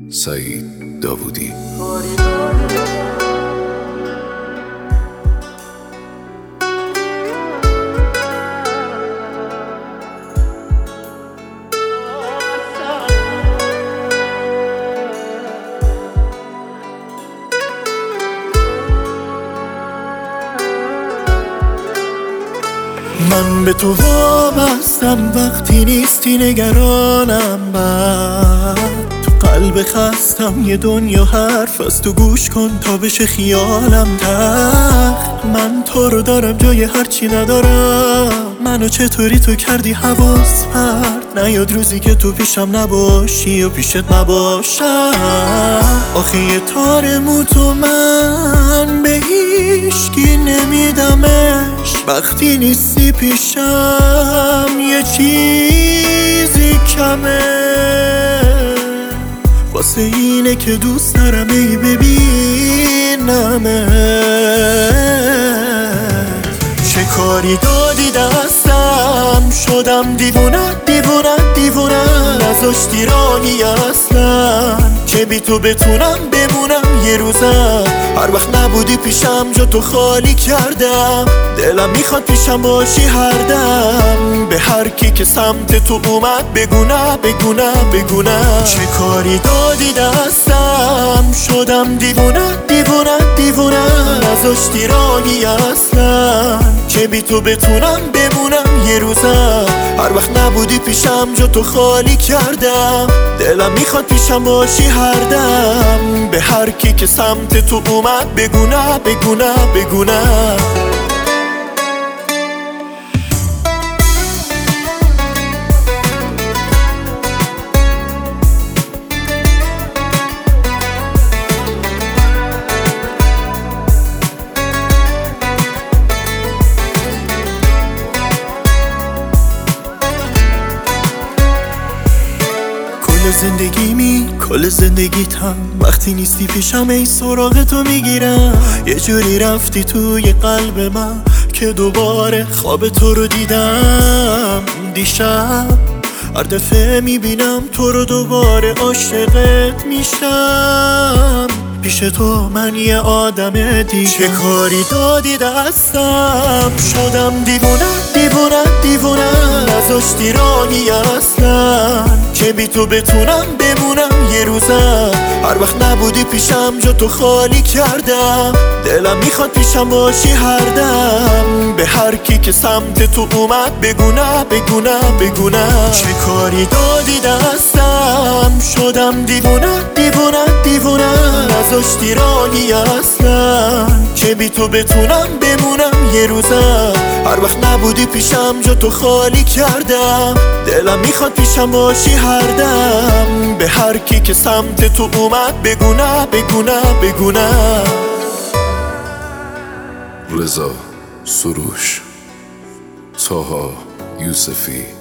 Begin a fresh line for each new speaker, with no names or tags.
سعید داوودی.
من به تو وابستم وقتی نیستی نگرانم، بعد تو قلب خستم یه دنیا حرف از تو گوش کن تا بشه خیالم تخت. من تو رو دارم جای هرچی ندارم، منو چطوری تو کردی حواس پرت. نیاد روزی که تو پیشم نباشی و پیشت نباشم. آخه یه تار مو تو من به هیچکی نمیدمش، وقتی نیستی پیشم یه چیزی کمه. واسه اینه که دوست دارم ای ببینمه. چه کاری دادی دستم، شدم دیوونه دیوونه دیوونه. نذاشتی راهی اصلا که بی تو بتونم بمونم یه روزم. هر وقت نبودی پیشم جا تو خالی کردم، دلم میخواد پیشم باشی هر دم. به هر کی که سمت تو اومد بگونه بگونه بگونه. چه کاری دادی دستم، شدم دیوونه دیوونه دیوونه. نذاشتی راهی اصلا که بی تو بتونم بمونم یه روزم. هر وقت نبودی پیشم جا تو خالی کردم، دلم میخواد پیشم باشی هر دم. به هر کی که سمت تو اومد بگونه بگونه بگونه. کل زندگیتم وقتی نیستی پیشم ای سراغ تو میگیرم. یه جوری رفتی توی قلب من که دوباره خواب تو رو دیدم. دیشب هر دفعه میبینم تو رو دوباره عاشقت میشم. پیش تو من یه آدم دیگه. چه کاری دادی دستم، شدم دیوونه دیوونه دیوونه. نذاشتی راهی اصلا که بی تو بتونم بمونم یه روزم. هر وقت نبودی پیشم جا تو خالی کردم، دلم میخواد پیشم باشی هر دم. به هر کی که سمت تو اومد بگونه بگونه بگونه. چه کاری دادی دستم، شدم دیوونه دیوونه دیوونه. نذاشتی راهی اصلا که بی تو بتونم بمونم یه روزم. هر وقت نبودی پیشم جا تو خالی کردم، دلم میخواد پیشم باشی هر دم. به هر کی که سمت تو اومد بگونه بگونه بگونه.
رضا سروش، طاها یوسفی.